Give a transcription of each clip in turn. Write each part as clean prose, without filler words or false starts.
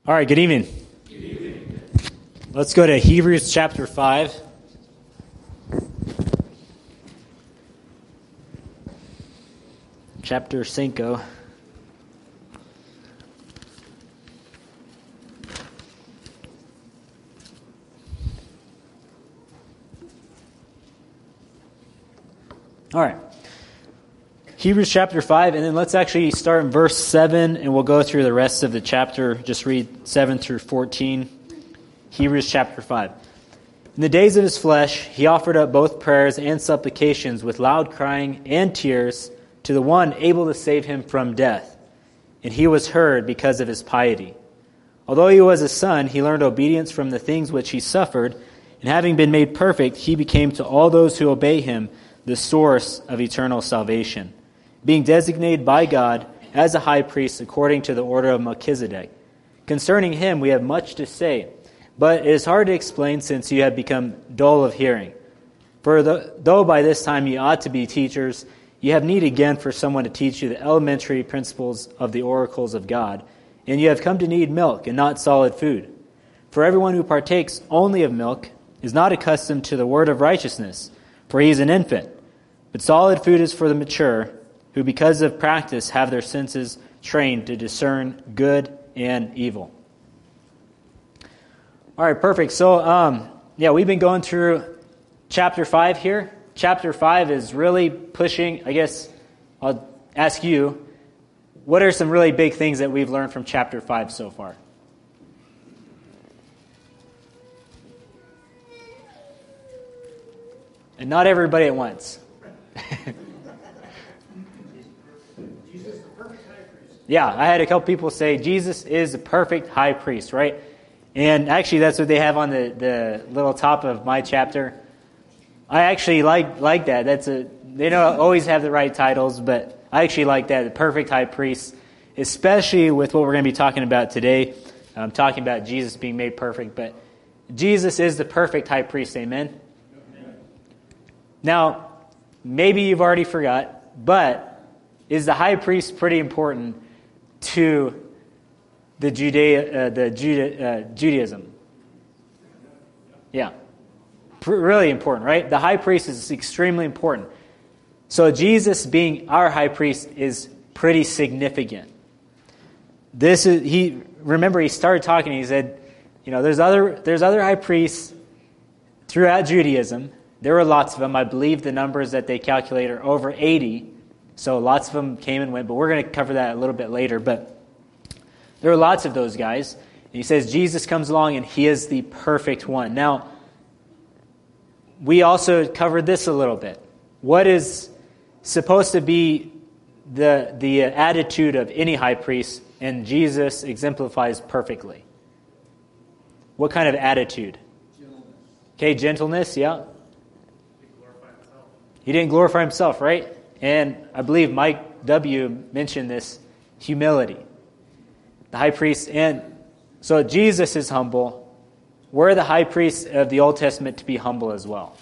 All right, good evening. Good evening. Let's go to Hebrews chapter 5. Chapter 5. All right. Hebrews chapter 5, and then let's actually start in verse 7, and we'll go through the rest of the chapter. Just read 7 through 14. Hebrews chapter 5. In the days of his flesh, he offered up both prayers and supplications with loud crying and tears to the one able to save him from death. And he was heard because of his piety. Although he was a son, he learned obedience from the things which he suffered, and having been made perfect, he became to all those who obey him the source of eternal salvation, being designated by God as a high priest according to the order of Melchizedek. Concerning him we have much to say, but it is hard to explain since you have become dull of hearing. For though by this time you ought to be teachers, you have need again for someone to teach you the elementary principles of the oracles of God, and you have come to need milk and not solid food. For everyone who partakes only of milk is not accustomed to the word of righteousness, for he is an infant. But solid food is for the mature, who because of practice have their senses trained to discern good and evil. All right, perfect. So, we've been going through chapter 5 here. Chapter 5 is really pushing, I guess, I'll ask you, what are some really big things that we've learned from chapter 5 so far? And not everybody at once. Yeah, I had a couple people say Jesus is the perfect high priest, right? And actually that's what they have on the little top of my chapter. I actually like that. They don't always have the right titles, but I actually like that, the perfect high priest, especially with what we're going to be talking about today. I'm talking about Jesus being made perfect, but Jesus is the perfect high priest, amen? Now, maybe you've already forgot, but is the high priest pretty important to the Judaism? Yeah. Really important, right? The high priest is extremely important. So Jesus being our high priest is pretty significant. He started talking, he said, there's other high priests throughout Judaism. There were lots of them. I believe the numbers that they calculate are over 80. So lots of them came and went, but we're going to cover that a little bit later. But there are lots of those guys. And he says Jesus comes along and he is the perfect one. Now, we also covered this a little bit. What is supposed to be the attitude of any high priest, and Jesus exemplifies perfectly? What kind of attitude? Gentleness. Okay, gentleness, yeah. He didn't glorify himself, right? And I believe Mike W. mentioned this, humility. The high priest, and so Jesus is humble. We're the high priests of the Old Testament to be humble as well.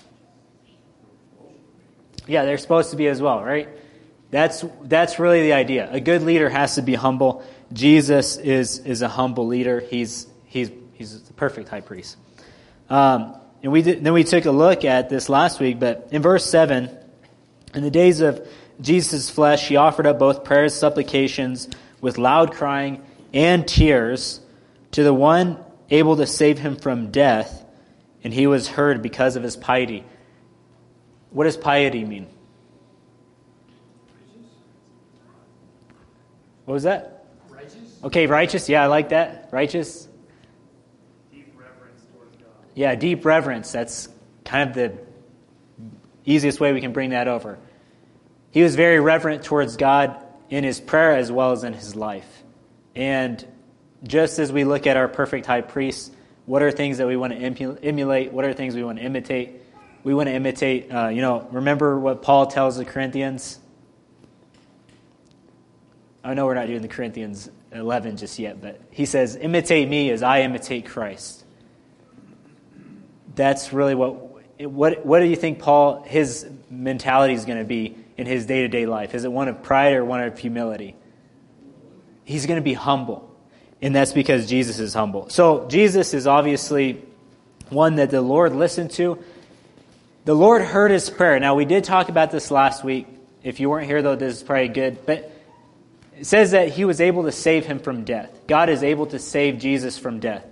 Yeah, they're supposed to be as well, right? That's really the idea. A good leader has to be humble. Jesus is a humble leader. He's the perfect high priest. And we took a look at this last week, but in verse 7, in the days of Jesus' flesh, he offered up both prayers, supplications, with loud crying and tears to the one able to save him from death, and he was heard because of his piety. What does piety mean? What was that? Righteous. Okay, righteous. Yeah, I like that. Righteous. Deep reverence towards God. Yeah, deep reverence. That's kind of the easiest way we can bring that over. He was very reverent towards God in his prayer as well as in his life. And just as we look at our perfect high priest, what are things that we want to emulate? What are things we want to imitate? We want to imitate, remember what Paul tells the Corinthians? I know we're not doing the Corinthians 11 just yet, but he says, imitate me as I imitate Christ. That's really what do you think his mentality is going to be in his day-to-day life? Is it one of pride or one of humility? He's going to be humble. And that's because Jesus is humble. So Jesus is obviously one that the Lord listened to. The Lord heard his prayer. Now, we did talk about this last week. If you weren't here, though, this is probably good. But it says that he was able to save him from death. God is able to save Jesus from death.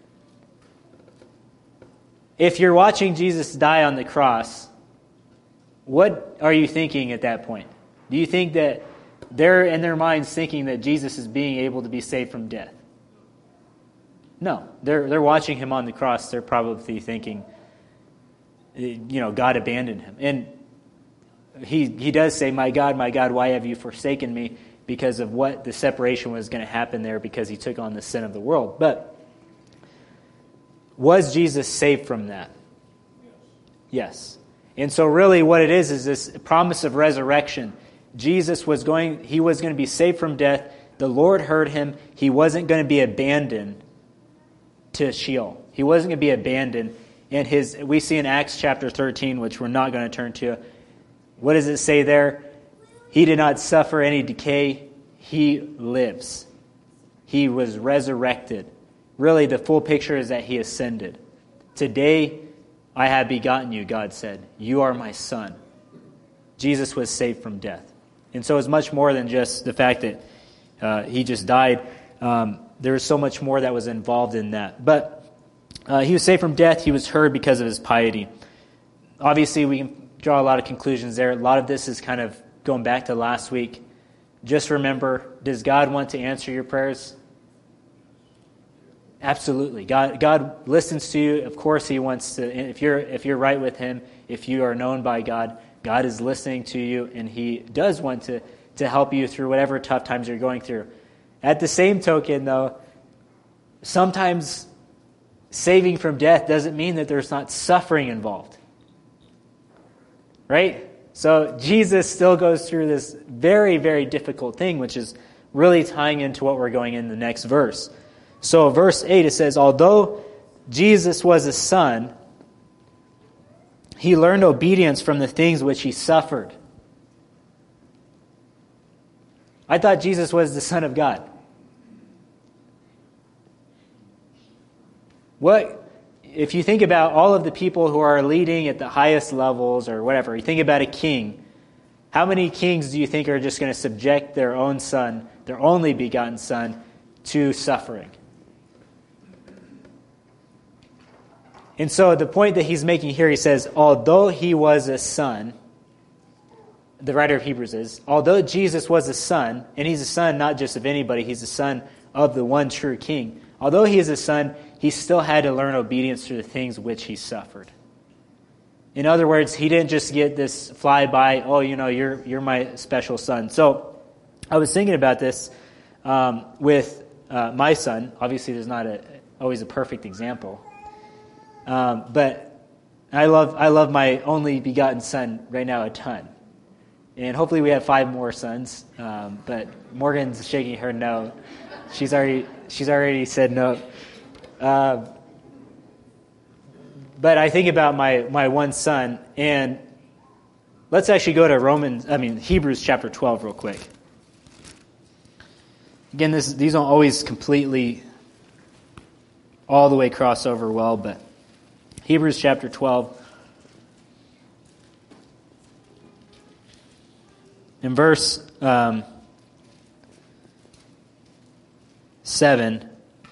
If you're watching Jesus die on the cross, what are you thinking at that point? Do you think that they're in their minds thinking that Jesus is being able to be saved from death? No. They're watching him on the cross. They're probably thinking, God abandoned him. And he does say, my God, why have you forsaken me? Because of what the separation was going to happen there because he took on the sin of the world. But was Jesus saved from that? Yes. And so really what it is this promise of resurrection. Jesus was going to be saved from death. The Lord heard him. He wasn't going to be abandoned to Sheol. He wasn't going to be abandoned. And we see in Acts chapter 13, which we're not going to turn to, what does it say there? He did not suffer any decay. He lives. He was resurrected. Really, the full picture is that he ascended. Today, I have begotten you, God said. You are my son. Jesus was saved from death. And so it's much more than just the fact that he just died. There was so much more that was involved in that. But he was saved from death. He was heard because of his piety. Obviously, we can draw a lot of conclusions there. A lot of this is kind of going back to last week. Just remember, does God want to answer your prayers? Absolutely. God listens to you. Of course, he wants to. If you're right with him, if you are known by God, God is listening to you, and he does want to help you through whatever tough times you're going through. At the same token, though, sometimes saving from death doesn't mean that there's not suffering involved. Right? So Jesus still goes through this very, very difficult thing, which is really tying into what we're going in the next verse. So verse 8, it says, although Jesus was a son, he learned obedience from the things which he suffered. I thought Jesus was the Son of God. If you think about all of the people who are leading at the highest levels or whatever, you think about a king, how many kings do you think are just going to subject their own son, their only begotten son, to suffering? And so the point that he's making here, he says, although he was a son, the writer of Hebrews is, although Jesus was a son, and he's a son not just of anybody, he's a son of the one true king. Although he is a son, he still had to learn obedience through the things which he suffered. In other words, he didn't just get this flyby, you're my special son. So I was thinking about this with my son. Obviously, there's not always a perfect example. But I love my only begotten son right now a ton. And hopefully we have 5 more sons. But Morgan's shaking her no. She's already said no. But I think about my one son, and let's actually go to Hebrews chapter 12 real quick. Again, these don't always completely all the way cross over well, but Hebrews chapter 12. In verse 7,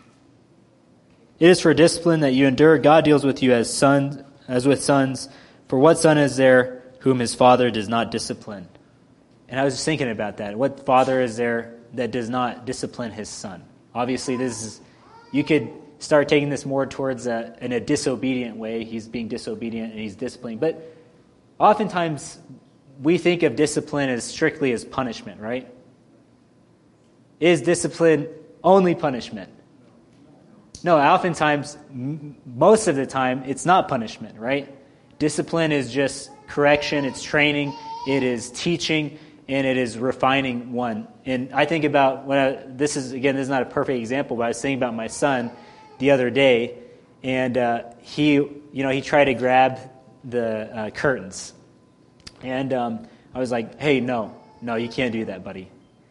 it is for discipline that you endure. God deals with you as with sons. For what son is there whom his father does not discipline? And I was just thinking about that. What father is there that does not discipline his son? Obviously, you could start taking this more towards in a disobedient way. He's being disobedient and he's disciplining. But oftentimes, we think of discipline as strictly as punishment, right? Is discipline only punishment? No, oftentimes, most of the time, it's not punishment, right? Discipline is just correction, it's training, it is teaching, and it is refining one. And I think about, this is not a perfect example, but I was thinking about my son the other day, and he tried to grab the curtains. And I was like, hey, no, you can't do that, buddy.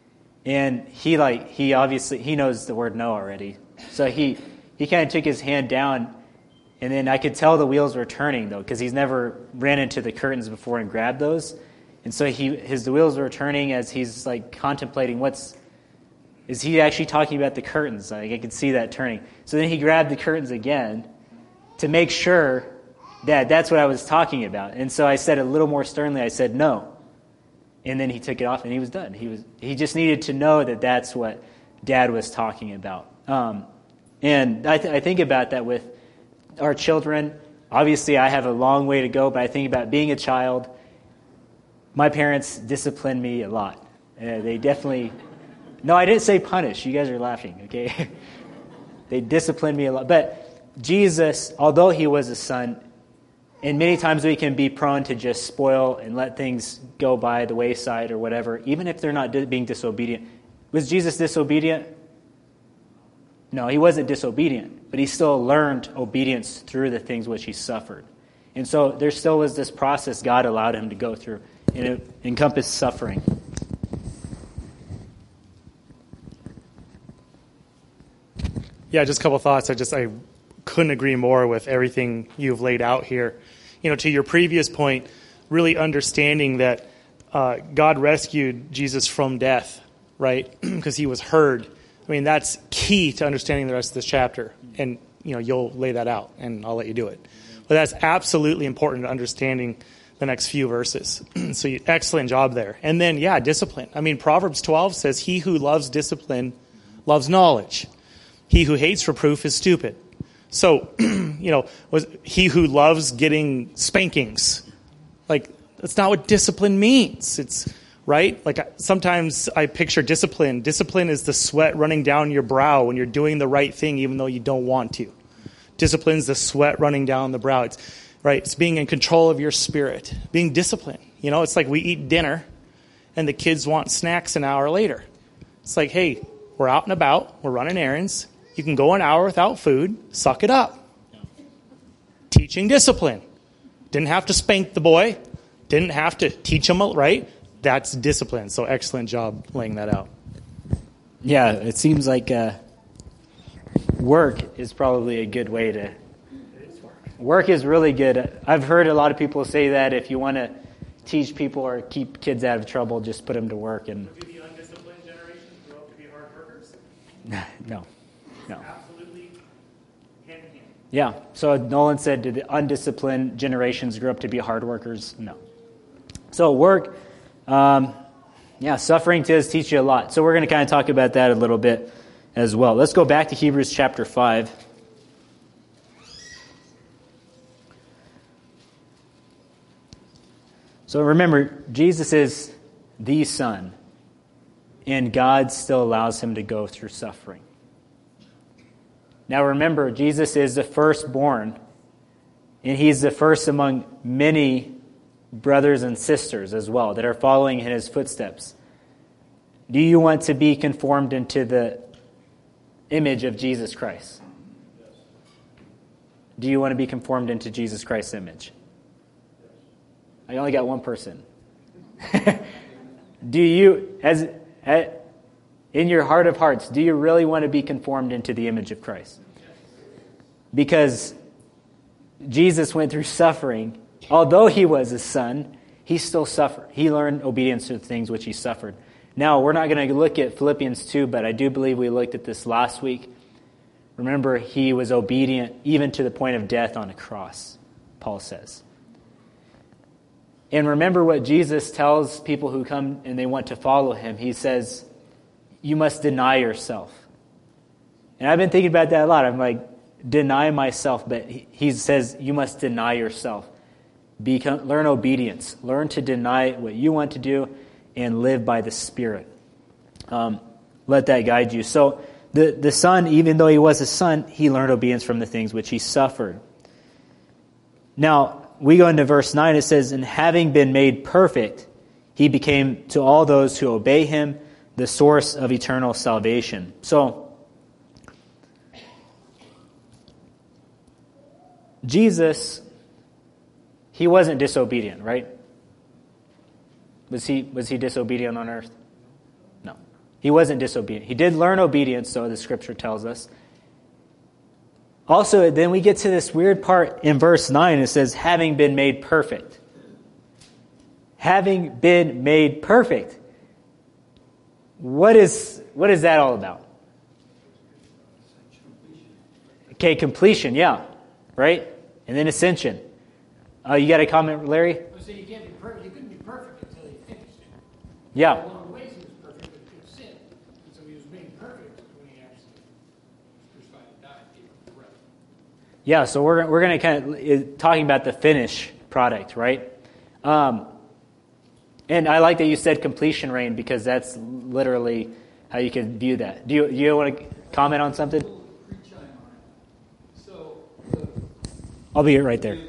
And he obviously, he knows the word no already. So he kind of took his hand down, and then I could tell the wheels were turning, though, because he's never ran into the curtains before and grabbed those. And so the wheels were turning as he's like contemplating is he actually talking about the curtains? Like, I could see that turning. So then he grabbed the curtains again to make sure that that's what I was talking about. And so I said a little more sternly, I said no. And then he took it off and he was done. He just needed to know that that's what Dad was talking about. And I think about that with our children. Obviously, I have a long way to go, but I think about being a child. My parents disciplined me a lot. They definitely... No, I didn't say punish. You guys are laughing, okay? They disciplined me a lot. But Jesus, although he was a son, and many times we can be prone to just spoil and let things go by the wayside or whatever, even if they're not being disobedient. Was Jesus disobedient? No, he wasn't disobedient, but he still learned obedience through the things which he suffered. And so there still was this process God allowed him to go through, and it encompassed suffering. Yeah, just a couple thoughts. I couldn't agree more with everything you've laid out here. To your previous point, really understanding that God rescued Jesus from death, right? Because he was heard. I mean, that's key to understanding the rest of this chapter. And, you'll lay that out, and I'll let you do it. But that's absolutely important to understanding the next few verses. So excellent job there. And then, discipline. I mean, Proverbs 12 says, he who loves discipline loves knowledge. He who hates reproof is stupid. So, was he who loves getting spankings. Like, that's not what discipline means. It's, right? Like, sometimes I picture discipline. Discipline is the sweat running down your brow when you're doing the right thing even though you don't want to. Discipline's the sweat running down the brow. It's, right? It's being in control of your spirit. Being disciplined. It's like we eat dinner and the kids want snacks an hour later. It's like, hey, we're out and about. We're running errands. You can go an hour without food. Suck it up. Teaching discipline. Didn't have to spank the boy. Didn't have to teach him, right? That's discipline. So excellent job laying that out. Yeah, it seems like work is probably a good way to... Work is really good. I've heard a lot of people say that if you want to teach people or keep kids out of trouble, just put them to work. And Would the undisciplined generation grow up to be hard workers? No. Absolutely hand in hand. Yeah. So Nolan said, did the undisciplined generations grow up to be hard workers? No. So work, suffering does teach you a lot. So we're going to kind of talk about that a little bit as well. Let's go back to Hebrews chapter 5. So remember, Jesus is the Son, and God still allows him to go through suffering. Now remember, Jesus is the firstborn, and he's the first among many brothers and sisters as well that are following in his footsteps. Do you want to be conformed into the image of Jesus Christ? Yes. Do you want to be conformed into Jesus Christ's image? I only got one person. Do you, in your heart of hearts, do you really want to be conformed into the image of Christ? Because Jesus went through suffering. Although he was a son, he still suffered. He learned obedience to the things which he suffered. Now, we're not going to look at Philippians 2, but I do believe we looked at this last week. Remember, he was obedient even to the point of death on a cross, Paul says. And remember what Jesus tells people who come and they want to follow him. He says, you must deny yourself. And I've been thinking about that a lot. I'm like, deny myself. But he says, you must deny yourself. Learn obedience. Learn to deny what you want to do and live by the Spirit. Let that guide you. So the Son, even though he was a son, he learned obedience from the things which he suffered. Now, we go into verse 9. It says, and having been made perfect, he became to all those who obey him the source of eternal salvation. So, Jesus, he wasn't disobedient, right? Was he disobedient on earth? No. He wasn't disobedient. He did learn obedience, so the scripture tells us. Also, then we get to this weird part in verse 9. It says, having been made perfect. Having been made perfect. What is that all about? Okay, completion, yeah. Right? And then ascension. You got a comment, Larry? So you can't be perfect. You couldn't be perfect until he finished it. Yeah. In a lot of ways he was perfect, but he sinned. And so he was made perfect when he actually was crucified and died, gave up breath. Yeah, so we're going to kind of talking about the finish product, right? And I like that you said completion, Rain, because that's literally how you can view that. Do you want to comment on something? I'll be right there.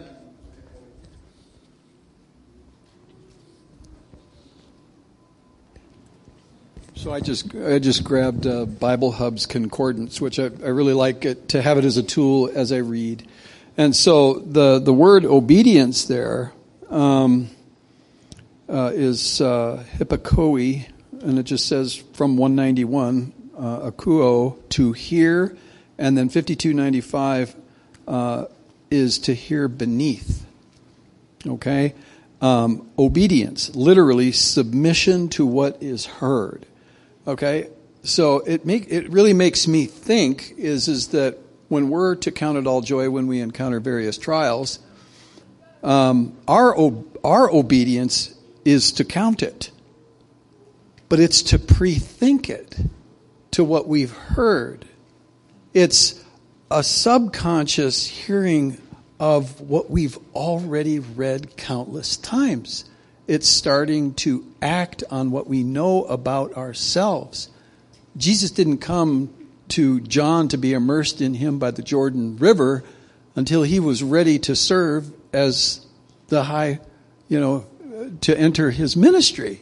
So I just grabbed Bible Hub's concordance, which I really like it, to have it as a tool as I read. And so the word obedience there is hypokoi, and it just says from 191, akuo, to hear, and then 5295 is to hear beneath. Okay? Obedience, literally submission to what is heard. Okay? So it really makes me think is that when we're to count it all joy when we encounter various trials, our obedience is to count it. But it's to pre-think it to what we've heard. It's a subconscious hearing of what we've already read countless times. It's starting to act on what we know about ourselves. Jesus didn't come to John to be immersed in him by the Jordan River until he was ready to serve as the high, to enter his ministry.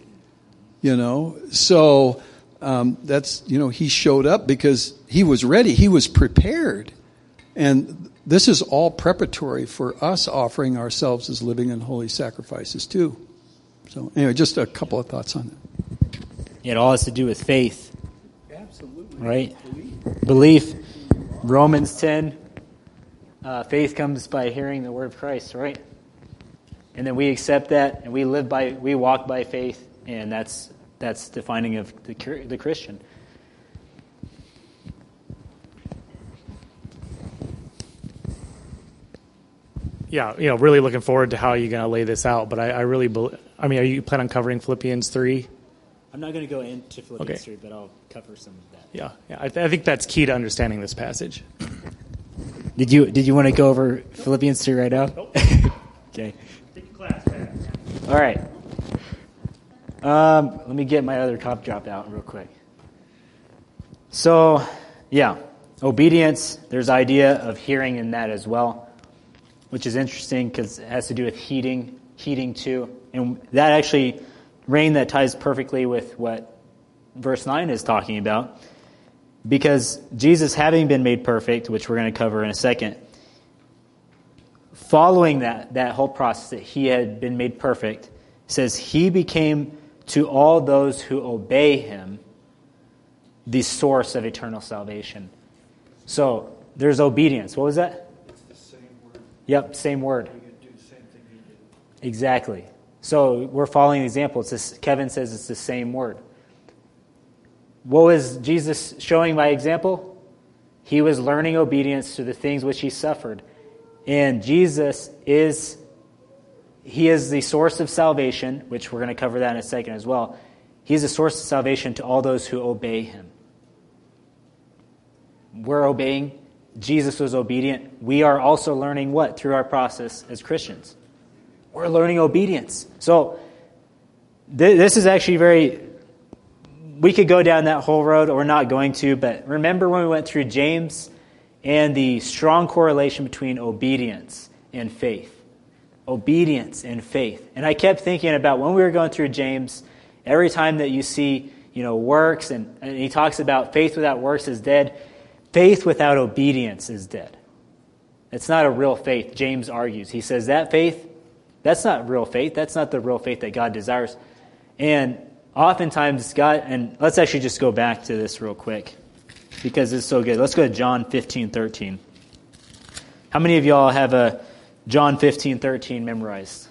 So that's, he showed up because he was ready. He was prepared. And this is all preparatory for us offering ourselves as living and holy sacrifices too. So anyway, just a couple of thoughts on that. It all has to do with faith. Absolutely. Right? Belief. Romans 10. Faith comes by hearing the word of Christ, right? And then we accept that, and we walk by faith, and that's defining of the Christian. Yeah, really looking forward to how you're going to lay this out. But I really believe. Are you planning on covering Philippians 3? I'm not going to go into Philippians 3, but I'll cover some of that. Yeah. I think that's key to understanding this passage. Did you want to go over Philippians 3 right now? Nope. Okay. Take a class, man. All right. Let me get my other cop drop out real quick. So, yeah, obedience. There's idea of hearing in that as well, which is interesting because it has to do with heeding too, and that actually, Rain, that ties perfectly with what verse 9 is talking about, because Jesus, having been made perfect, which we're going to cover in a second, following that whole process that he had been made perfect, says he became to all those who obey him the source of eternal salvation. So there's obedience. What was that? It's the same word. Yep, same word. We could do the same thing he did. Exactly. So we're following the example. Kevin says it's the same word. What was Jesus showing by example? He was learning obedience to the things which he suffered. And Jesus is the source of salvation, which we're going to cover that in a second as well. He's the source of salvation to all those who obey him. We're obeying. Jesus was obedient. We are also learning what through our process as Christians? We're learning obedience. So this is actually we could go down that whole road, or we're not going to, but remember when we went through James and the strong correlation between obedience and faith. Obedience and faith. And I kept thinking about when we were going through James, every time that you see, works, and he talks about faith without works is dead. Faith without obedience is dead. It's not a real faith, James argues. He says that faith, that's not real faith. That's not the real faith that God desires. And oftentimes God, and let's actually just go back to this real quick because it's so good. Let's go to John 15:13. How many of y'all have a John 15:13 memorized?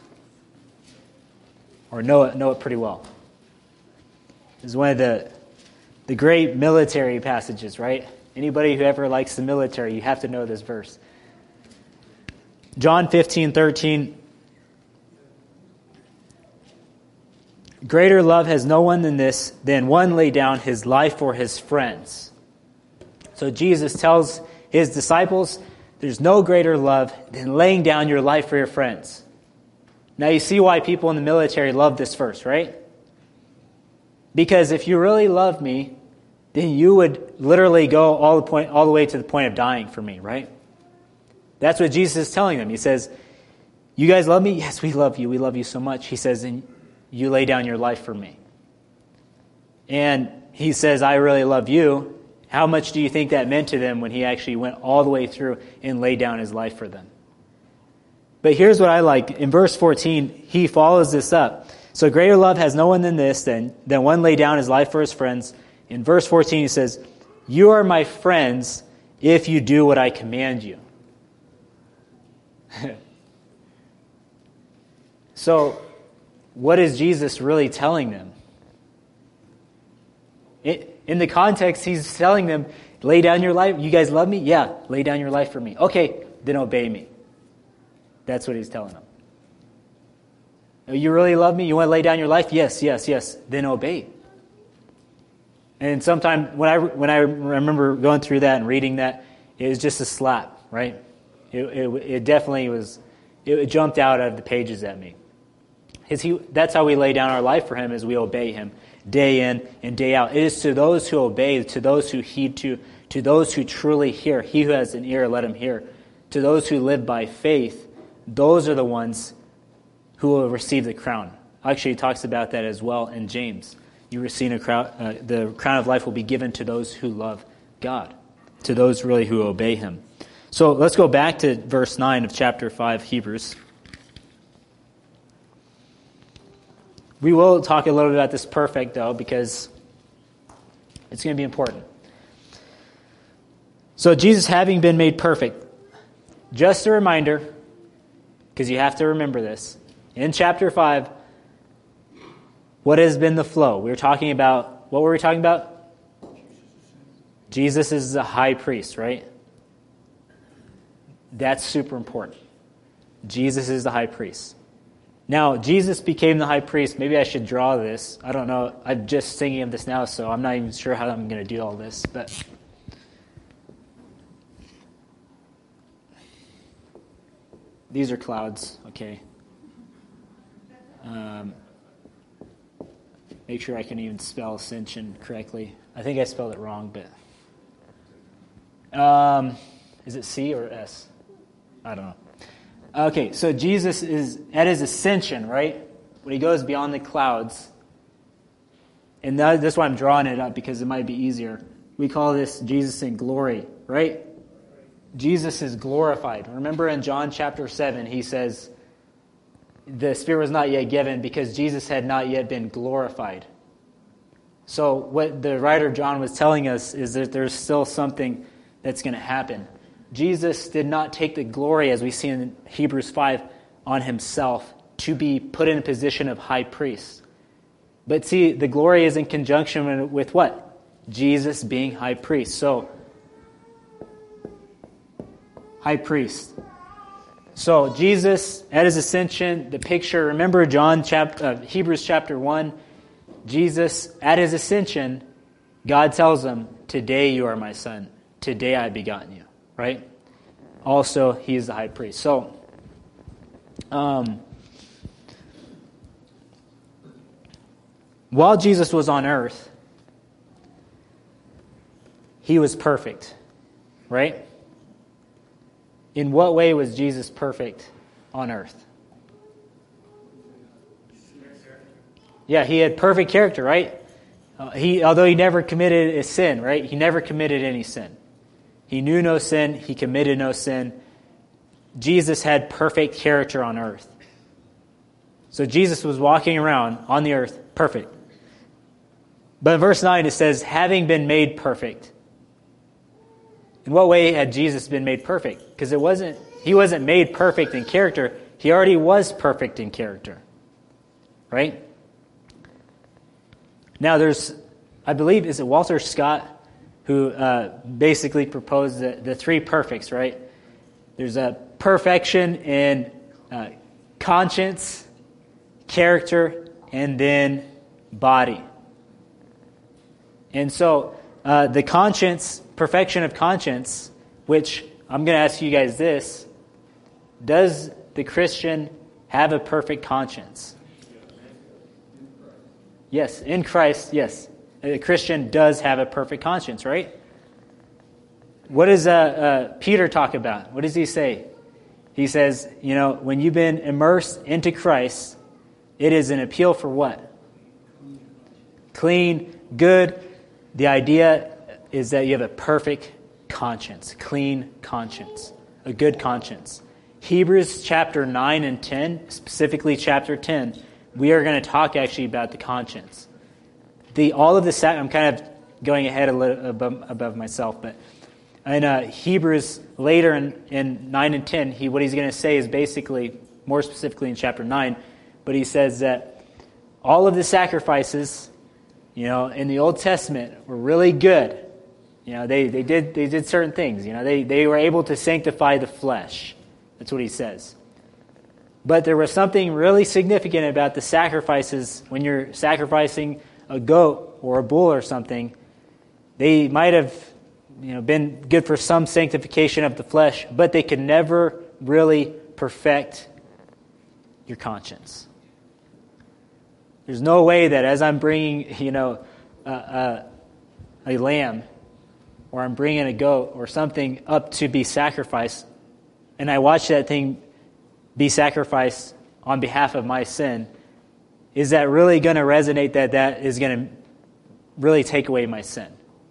Or know it pretty well? This is one of the great military passages, right? Anybody who ever likes the military, you have to know this verse. John 15:13. Greater love has no one than this, than one lay down his life for his friends. So Jesus tells his disciples, there's no greater love than laying down your life for your friends. Now you see why people in the military love this verse, right? Because if you really love me, then you would literally go all the way to the point of dying for me, right? That's what Jesus is telling them. He says, you guys love me? Yes, we love you. We love you so much. He says, and you lay down your life for me. And he says, I really love you. How much do you think that meant to them when he actually went all the way through and laid down his life for them? But here's what I like. In verse 14, he follows this up. So greater love has no one than this, than one lay down his life for his friends. In verse 14, he says, you are my friends if you do what I command you. So, what is Jesus really telling them? In the context, he's telling them, lay down your life. You guys love me? Yeah, lay down your life for me. Okay, then obey me. That's what he's telling them. You really love me? You want to lay down your life? Yes, yes, yes. Then obey. And sometime when I remember going through that and reading that, it was just a slap, right? It definitely was. It jumped out of the pages at me. That's how we lay down our life for him, is we obey him day in and day out. It is to those who obey, to those who heed, to those who truly hear. He who has an ear, let him hear. To those who live by faith, those are the ones who will receive the crown. Actually, he talks about that as well in James. You receive a crown. The crown of life will be given to those who love God, to those really who obey him. So let's go back to verse 9 of chapter 5, Hebrews. We will talk a little bit about this perfect, though, because it's going to be important. So Jesus having been made perfect, just a reminder, because you have to remember this, in chapter 5, what has been the flow? What were we talking about? Jesus is the high priest, right? That's super important. Jesus is the high priest. Now, Jesus became the high priest. Maybe I should draw this. I don't know. I'm just thinking of this now, so I'm not even sure how I'm going to do all this. But these are clouds, okay. Make sure I can even spell ascension correctly. I think I spelled it wrong, but is it C or S? I don't know. Okay, so Jesus is at his ascension, right? When he goes beyond the clouds. And that's why I'm drawing it up, because it might be easier. We call this Jesus in glory, right? Jesus is glorified. Remember in John chapter 7, he says, the Spirit was not yet given because Jesus had not yet been glorified. So what the writer John was telling us is that there's still something that's going to happen. Jesus did not take the glory, as we see in Hebrews 5, on himself to be put in a position of high priest. But see, the glory is in conjunction with what? Jesus being high priest. So, high priest. So Jesus at his ascension, the picture, remember Hebrews chapter 1, Jesus at his ascension, God tells him, today you are my son, today I have begotten you, right? Also, he is the high priest. So, while Jesus was on earth, he was perfect, right? In what way was Jesus perfect on earth? Yeah, he had perfect character, right? Although he never committed a sin, right? He never committed any sin. He knew no sin. He committed no sin. Jesus had perfect character on earth. So Jesus was walking around on the earth, perfect. But in verse 9 it says, having been made perfect. In what way had Jesus been made perfect? Because he wasn't made perfect in character. He already was perfect in character. Right? Now I believe, is it Walter Scott who basically proposed the three perfects, right? There's a perfection in conscience, character, and then body. And so the perfection of conscience, which I'm going to ask you guys this, does the Christian have a perfect conscience? Yes, in Christ, yes. A Christian does have a perfect conscience, right? What does Peter talk about? What does he say? He says, when you've been immersed into Christ, it is an appeal for what? Clean, good. The idea is that you have a perfect conscience, clean conscience, a good conscience. Hebrews chapter 9 and 10, specifically chapter 10, we are going to talk actually about the conscience. I'm kind of going ahead a little above myself, but in Hebrews later in 9 and 10, what he's going to say is basically, more specifically in chapter 9, but he says that all of the sacrifices, in the Old Testament were really good. They did certain things. They were able to sanctify the flesh. That's what he says. But there was something really significant about the sacrifices when you're sacrificing a goat or a bull or something. They might have been good for some sanctification of the flesh, but they could never really perfect your conscience. There's no way that as I'm bringing, a lamb, or I'm bringing a goat or something up to be sacrificed, and I watch that thing be sacrificed on behalf of my sin, is that really going to resonate that is going to really take away my sin?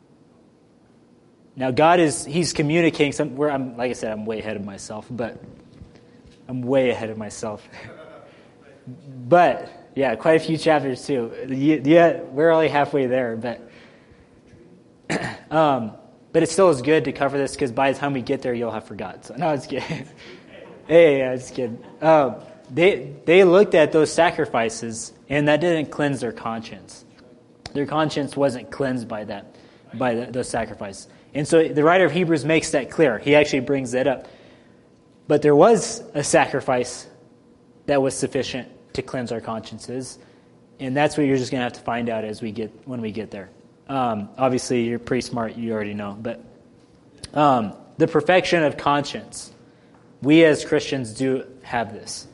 Now, He's communicating like I said, I'm way ahead of myself, but But, yeah, quite a few chapters too. Yeah, we're only halfway there, but it still is good to cover this because by the time we get there, you'll have forgotten. So, no, it's kidding. Hey, yeah, it's kidding. They looked at those sacrifices, and that didn't cleanse their conscience. Their conscience wasn't cleansed by those sacrifices. And so the writer of Hebrews makes that clear. He actually brings that up. But there was a sacrifice that was sufficient to cleanse our consciences, and that's what you're just going to have to find out when we get there. Obviously, you're pretty smart. You already know. But the perfection of conscience, we as Christians do have this.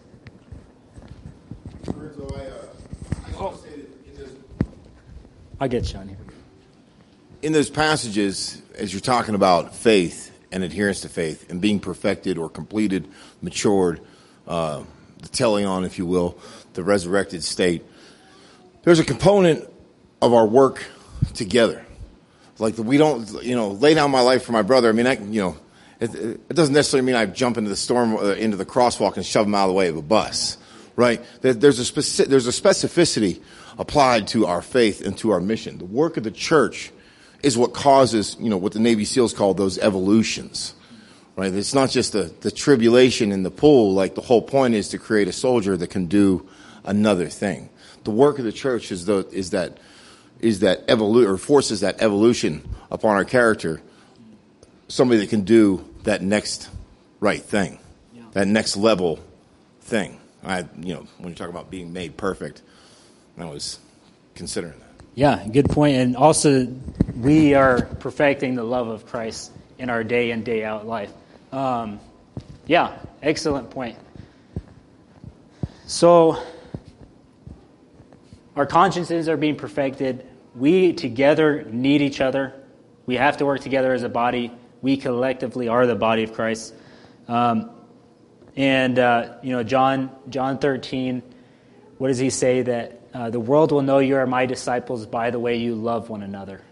I'll get you on here. In those passages, as you're talking about faith and adherence to faith and being perfected or completed, matured, the teleon, if you will, the resurrected state, there's a component of our work together. Like we don't, lay down my life for my brother. I mean, it doesn't necessarily mean I jump into the storm, into the crosswalk and shove him out of the way of a bus, right? There's a specificity applied to our faith and to our mission. The work of the church is what causes, what the Navy SEALs call those evolutions, right? It's not just the tribulation in the pool. Like the whole point is to create a soldier that can do another thing. The work of the church forces that evolution upon our character. Somebody that can do that next right thing, that next level thing. When you talk about being made perfect, I was considering that. Yeah, good point. And also, we are perfecting the love of Christ in our day in, day out life. Yeah, excellent point. So, our consciences are being perfected. We together need each other. We have to work together as a body. We collectively are the body of Christ. John 13, what does he say? That the world will know you are my disciples by the way you love one another.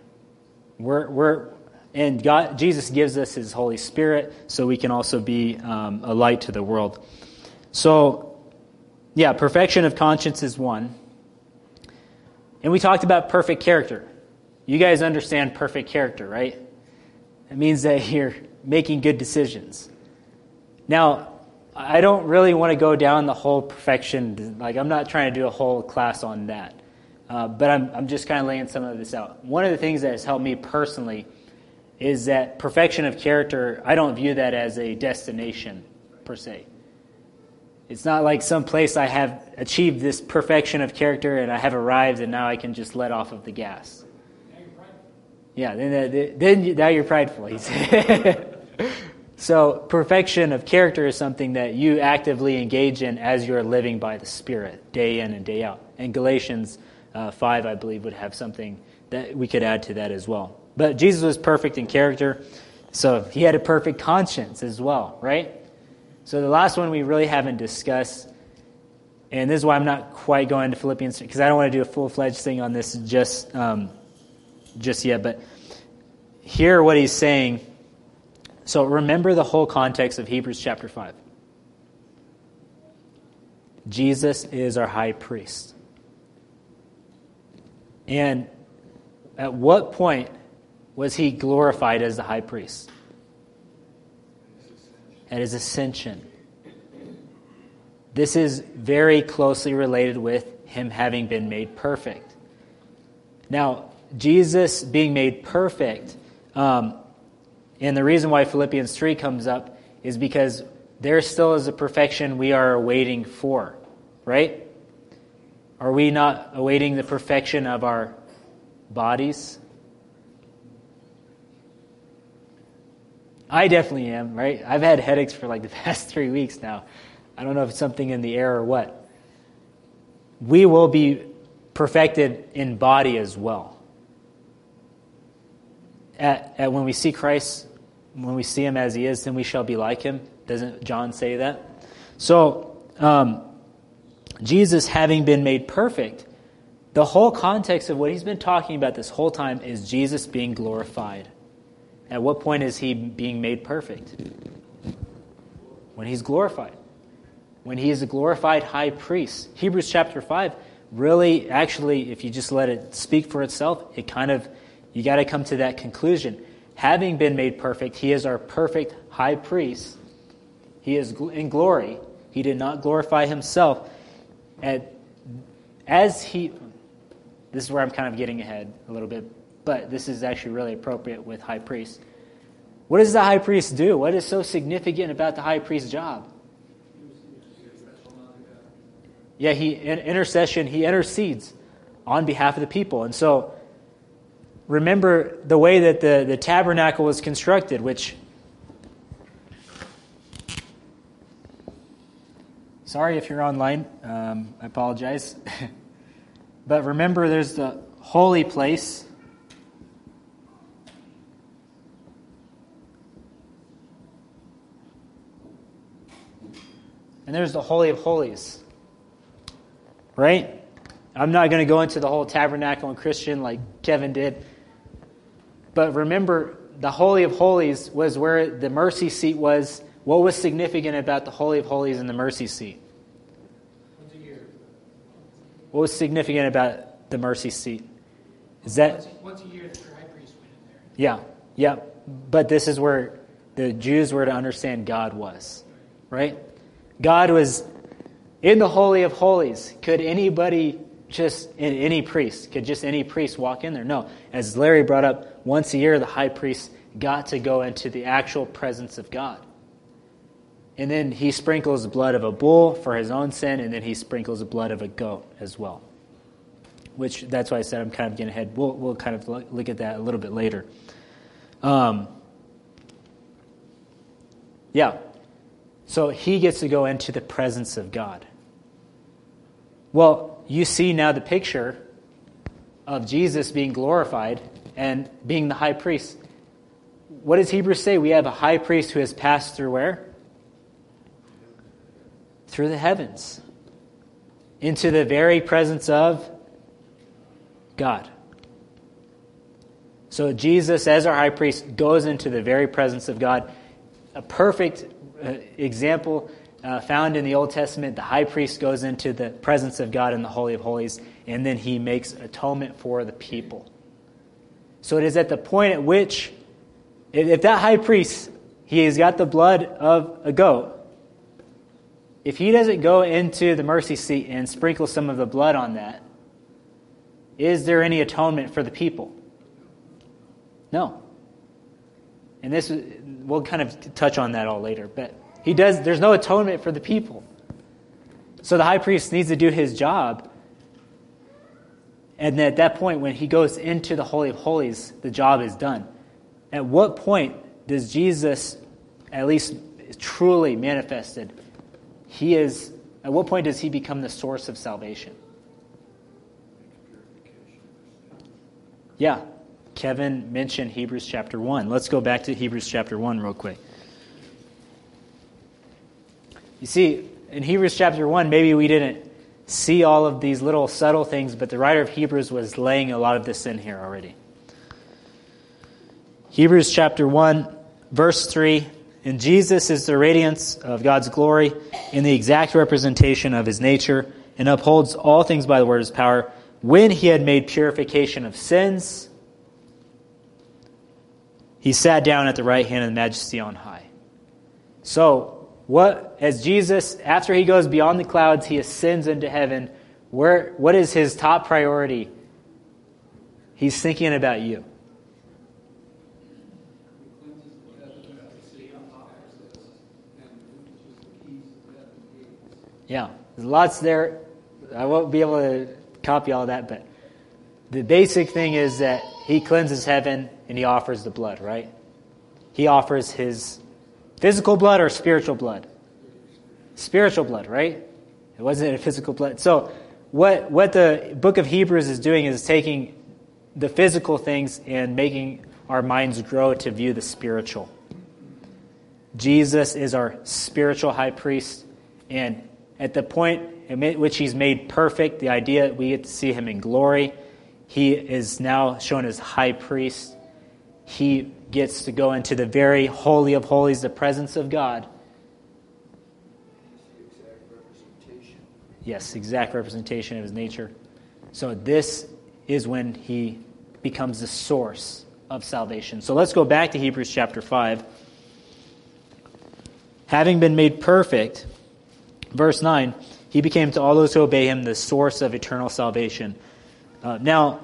Jesus gives us his Holy Spirit so we can also be a light to the world. So, yeah, perfection of conscience is one. And we talked about perfect character. You guys understand perfect character, right? It means that you're making good decisions. Now, I don't really want to go down the whole perfection. Like, I'm not trying to do a whole class on that. But I'm just kind of laying some of this out. One of the things that has helped me personally is that perfection of character, I don't view that as a destination, per se. It's not like some place I have achieved this perfection of character and I have arrived and now I can just let off of the gas. Yeah, then now you're prideful. He said. So perfection of character is something that you actively engage in as you're living by the Spirit, day in and day out. And Galatians 5, I believe, would have something that we could add to that as well. But Jesus was perfect in character, so he had a perfect conscience as well, right? So the last one we really haven't discussed, and this is why I'm not quite going to Philippians, because I don't want to do a full-fledged thing on this just yet, but hear what he's saying. So remember the whole context of Hebrews chapter 5. Jesus is our high priest. And at what point was he glorified as the high priest? At his ascension. This is very closely related with him having been made perfect. Now, Jesus being made perfect, and the reason why Philippians 3 comes up is because there still is a perfection we are awaiting for, right? Are we not awaiting the perfection of our bodies? I definitely am, right? I've had headaches for like the past 3 weeks now. I don't know if it's something in the air or what. We will be perfected in body as well. At when we see Christ, when we see him as he is, then we shall be like him. Doesn't John say that? So, Jesus having been made perfect, the whole context of what he's been talking about this whole time is Jesus being glorified. At what point is he being made perfect? When he's glorified. When he is a glorified high priest. Hebrews chapter 5 really, actually, if you just let it speak for itself, you got to come to that conclusion. Having been made perfect, he is our perfect high priest. He is in glory. He did not glorify himself. This is where I'm kind of getting ahead a little bit, but this is actually really appropriate with high priest. What does the high priest do? What is so significant about the high priest's job? Yeah, he intercedes on behalf of the people. And so, remember the way that the tabernacle was constructed, which, sorry if you're online, I apologize. But remember there's the holy place. And there's the Holy of Holies. Right? I'm not going to go into the whole tabernacle and Christian like Kevin did. But remember, the Holy of Holies was where the mercy seat was. What was significant about the Holy of Holies and the mercy seat? Once a year. What was significant about the mercy seat? Is that Once a year that your high priest went in there. Yeah. But this is where the Jews were to understand God was. Right? God was in the Holy of Holies. Could anybody could any priest walk in there? No. As Larry brought up, once a year the high priest got to go into the actual presence of God. And then he sprinkles the blood of a bull for his own sin, and then he sprinkles the blood of a goat as well. Which, that's why I said I'm kind of getting ahead. We'll kind of look at that a little bit later. So he gets to go into the presence of God. Well, you see now the picture of Jesus being glorified and being the high priest. What does Hebrews say? We have a high priest who has passed through where? Through the heavens. Into the very presence of God. So Jesus, as our high priest, goes into the very presence of God. A perfect example found in the Old Testament, the high priest goes into the presence of God in the Holy of Holies, and then he makes atonement for the people. So it is at the point at which, if that high priest, he has got the blood of a goat, if he doesn't go into the mercy seat and sprinkle some of the blood on that, is there any atonement for the people? No. And this, we'll kind of touch on that all later, but there's no atonement for the people. So the high priest needs to do his job. And at that point, when he goes into the Holy of Holies, the job is done. At what point does Jesus, at least truly manifested, at what point does he become the source of salvation? Yeah, Kevin mentioned Hebrews chapter 1. Let's go back to Hebrews chapter 1 real quick. You see, in Hebrews chapter 1, maybe we didn't see all of these little subtle things, but the writer of Hebrews was laying a lot of this in here already. Hebrews chapter 1, verse 3, and Jesus is the radiance of God's glory and the exact representation of his nature, and upholds all things by the word of his power. When he had made purification of sins, he sat down at the right hand of the Majesty on high. So, as Jesus, after he goes beyond the clouds, he ascends into heaven, what is his top priority? He's thinking about you. Yeah, there's lots there. I won't be able to copy all that, but the basic thing is that he cleanses heaven and he offers the blood, right? He offers his physical blood or spiritual blood? Spiritual blood, right? It wasn't a physical blood. So what the book of Hebrews is doing is taking the physical things and making our minds grow to view the spiritual. Jesus is our spiritual high priest, and at the point in which he's made perfect, the idea we get to see him in glory, he is now shown as high priest. He gets to go into the very holy of holies, the presence of God. Yes, exact representation of his nature. So this is when he becomes the source of salvation. So let's go back to Hebrews chapter 5. Having been made perfect, verse 9, he became to all those who obey him the source of eternal salvation. Now,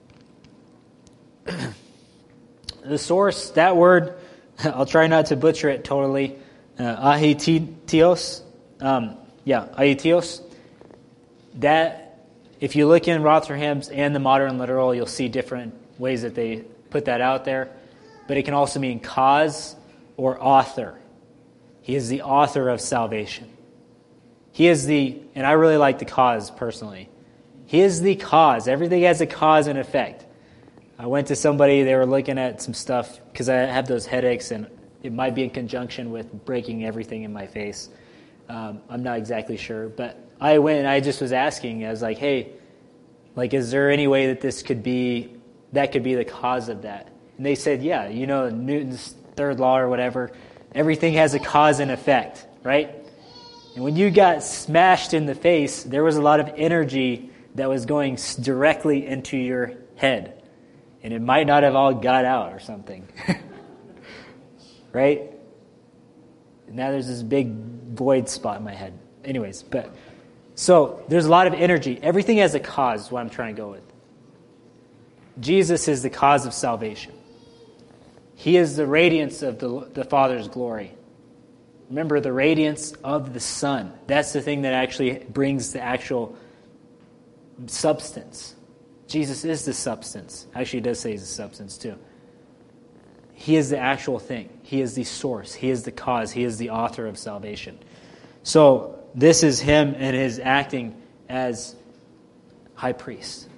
the source, that word, I'll try not to butcher it totally. Ahietios. Ahietios. That, if you look in Rotherham's and the Modern Literal, you'll see different ways that they put that out there. But it can also mean cause or author. He is the author of salvation. He is and I really like the cause personally. He is the cause. Everything has a cause and effect. I went to somebody, they were looking at some stuff, because I have those headaches, and it might be in conjunction with breaking everything in my face. I'm not exactly sure, but I went and I just was asking, I was like, hey, is there any way that that could be the cause of that? And they said, yeah, Newton's third law or whatever, everything has a cause and effect, right? And when you got smashed in the face, there was a lot of energy that was going directly into your head. And it might not have all got out or something. Right? Now there's this big void spot in my head. Anyways, so there's a lot of energy. Everything has a cause is what I'm trying to go with. Jesus is the cause of salvation. He is the radiance of the Father's glory. Remember, the radiance of the Son. That's the thing that actually brings the actual substance. Jesus is the substance. Actually, it does say he's the substance too. He is the actual thing. He is the source. He is the cause. He is the author of salvation. So this is him and his acting as high priest.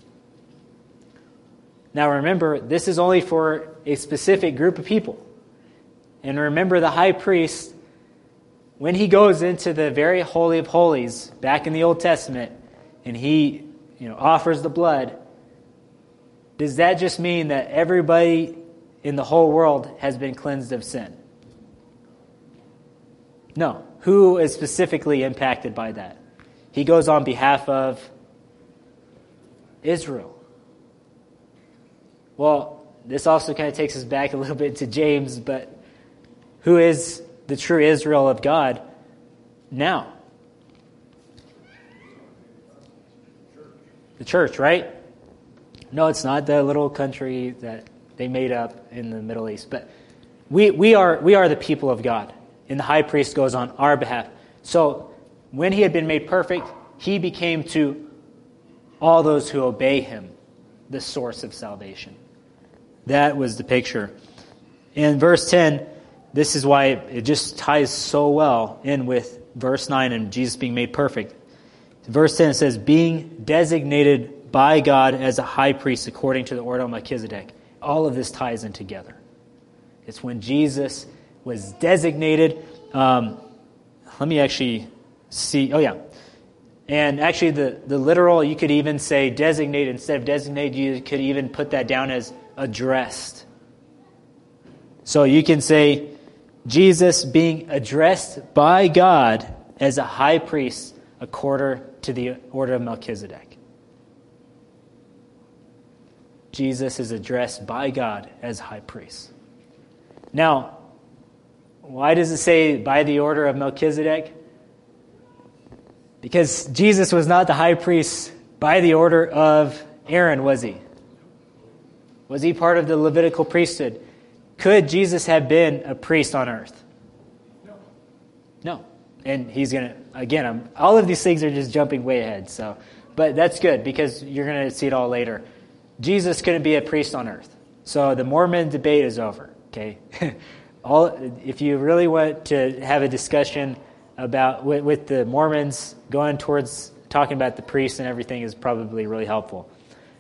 Now remember, this is only for a specific group of people. And remember, the high priest, when he goes into the very holy of holies back in the Old Testament, and he offers the blood, does that just mean that everybody in the whole world has been cleansed of sin? No. Who is specifically impacted by that? He goes on behalf of Israel. Well, this also kind of takes us back a little bit to James, but who is the true Israel of God now? The church, right? No, it's not the little country that they made up in the Middle East, but we are the people of God, and the high priest goes on our behalf. So when he had been made perfect, he became to all those who obey him the source of salvation. That was the picture. In verse 10, this is why it just ties so well in with verse 9 and Jesus being made perfect. Verse 10 says, being designated by God as a high priest according to the order of Melchizedek. All of this ties in together. It's when Jesus was designated. Let me actually see. Oh, yeah. And actually, the literal, you could even say designated. Instead of designated, you could even put that down as addressed. So you can say Jesus being addressed by God as a high priest according to the order of Melchizedek. Jesus is addressed by God as high priest. Now, why does it say by the order of Melchizedek? Because Jesus was not the high priest by the order of Aaron, was he? Was he part of the Levitical priesthood? Could Jesus have been a priest on earth? No. And he's going to, again, all of these things are just jumping way ahead. But that's good because you're going to see it all later. Jesus couldn't be a priest on earth. So the Mormon debate is over. Okay, if you really want to have a discussion about with the Mormons, going towards talking about the priests and everything is probably really helpful.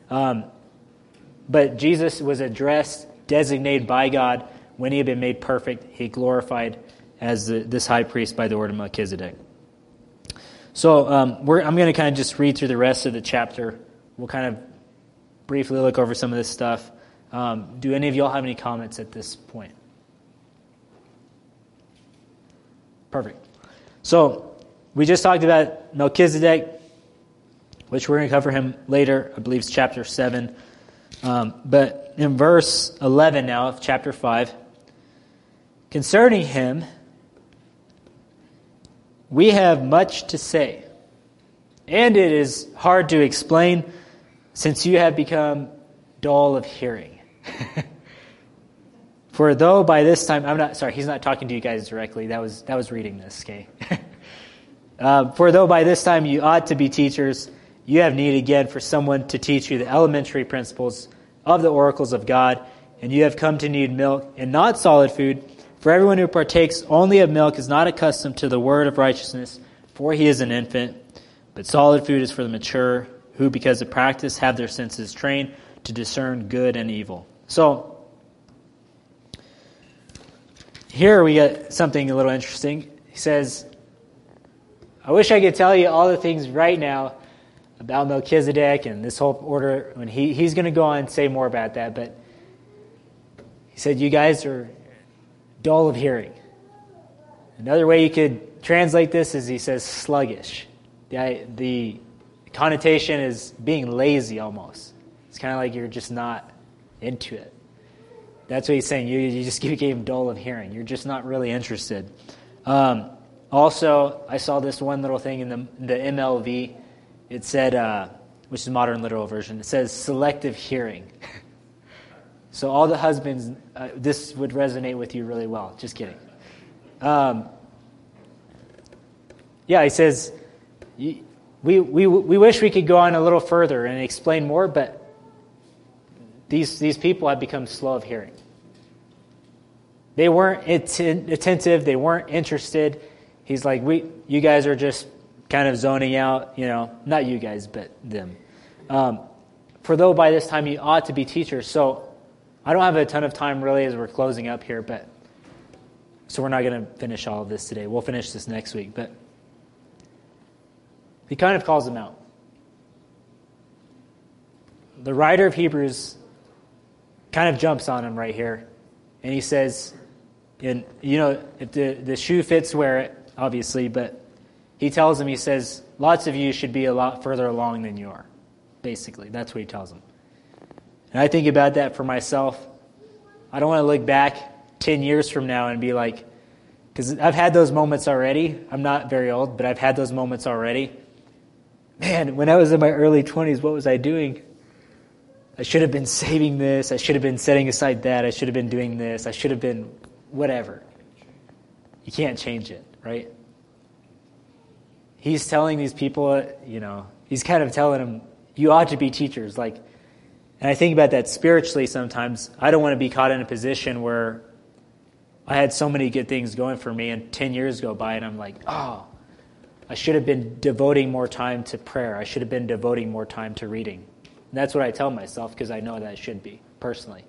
But Jesus was addressed, designated by God when he had been made perfect. He glorified as this high priest by the order of Melchizedek. So I'm going to kind of just read through the rest of the chapter. We'll kind of briefly look over some of this stuff. Do any of y'all have any comments at this point? Perfect. So we just talked about Melchizedek, which we're going to cover him later. I believe it's chapter 7. But in verse 11 now of chapter 5, concerning him, we have much to say, and it is hard to explain since you have become dull of hearing. For though by this time, he's not talking to you guys directly. That was reading this, okay? For though by this time you ought to be teachers, you have need again for someone to teach you the elementary principles of the oracles of God, and you have come to need milk and not solid food. For everyone who partakes only of milk is not accustomed to the word of righteousness, for he is an infant. But solid food is for the mature, who because of practice have their senses trained to discern good and evil. So, here we get something a little interesting. He says, I wish I could tell you all the things right now about Melchizedek and this whole order. When he's going to go on and say more about that, but he said, you guys are dull of hearing. Another way you could translate this is he says sluggish. The connotation is being lazy almost. It's kind of like you're just not into it. That's what he's saying. You just became dull of hearing. You're just not really interested. Also, I saw this one little thing in the MLV. It said, which is modern literal version, it says selective hearing. So all the husbands, this would resonate with you really well. Just kidding. He says, we wish we could go on a little further and explain more, but these people have become slow of hearing. They weren't attentive. They weren't interested. He's like, you guys are just kind of zoning out, not you guys, but them. For though by this time you ought to be teachers. So I don't have a ton of time really as we're closing up here, so we're not going to finish all of this today. We'll finish this next week, but he kind of calls them out. The writer of Hebrews kind of jumps on him right here, and he says, if the shoe fits, wear it. obviously, but he tells them, he says, lots of you should be a lot further along than you are. Basically, that's what he tells them. And I think about that for myself. I don't want to look back 10 years from now and be like, because I've had those moments already. I'm not very old, but I've had those moments already. Man, when I was in my early 20s, what was I doing? I should have been saving this. I should have been setting aside that. I should have been doing this. I should have been whatever. You can't change it, right? He's telling these people, he's kind of telling them, you ought to be teachers. And I think about that spiritually sometimes. I don't want to be caught in a position where I had so many good things going for me and 10 years go by and I'm like, oh, I should have been devoting more time to prayer. I should have been devoting more time to reading. And that's what I tell myself because I know that I should be, personally.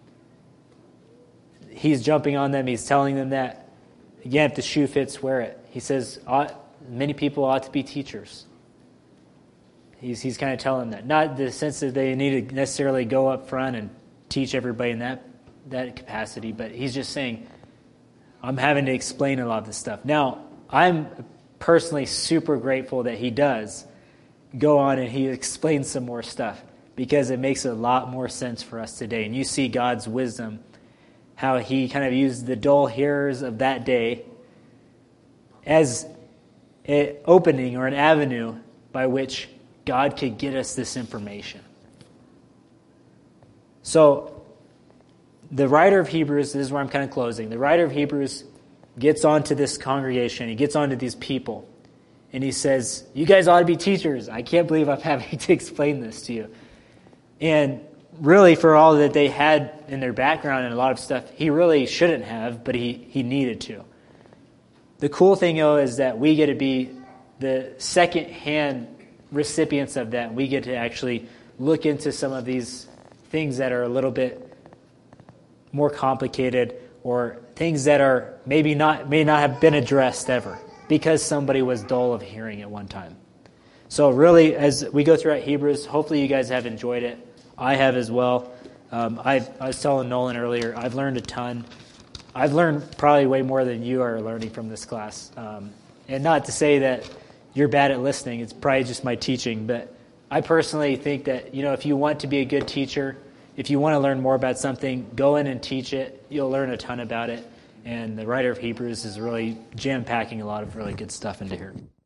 He's jumping on them. He's telling them that. Again, if the shoe fits, wear it. He says many people ought to be teachers. He's kind of telling them that. Not the sense that they need to necessarily go up front and teach everybody in that capacity, but he's just saying, I'm having to explain a lot of this stuff. Now, I'm personally super grateful that he does go on and he explains some more stuff because it makes a lot more sense for us today. And you see God's wisdom, how he kind of used the dull hearers of that day as an opening or an avenue by which God could get us this information. So, the writer of Hebrews, this is where I'm kind of closing. The writer of Hebrews gets onto this congregation. He gets onto these people. And he says, you guys ought to be teachers. I can't believe I'm having to explain this to you. And really, for all that they had in their background and a lot of stuff, he really shouldn't have, but he needed to. The cool thing, though, is that we get to be the second-hand recipients of that. We get to actually look into some of these things that are a little bit more complicated or things that are may not have been addressed ever because somebody was dull of hearing at one time. So really, as we go throughout Hebrews, hopefully you guys have enjoyed it. I have as well. I was telling Nolan earlier, I've learned a ton. I've learned probably way more than you are learning from this class. And not to say that you're bad at listening. It's probably just my teaching. But I personally think that, if you want to be a good teacher, if you want to learn more about something, go in and teach it. You'll learn a ton about it. And the writer of Hebrews is really jam-packing a lot of really good stuff into here.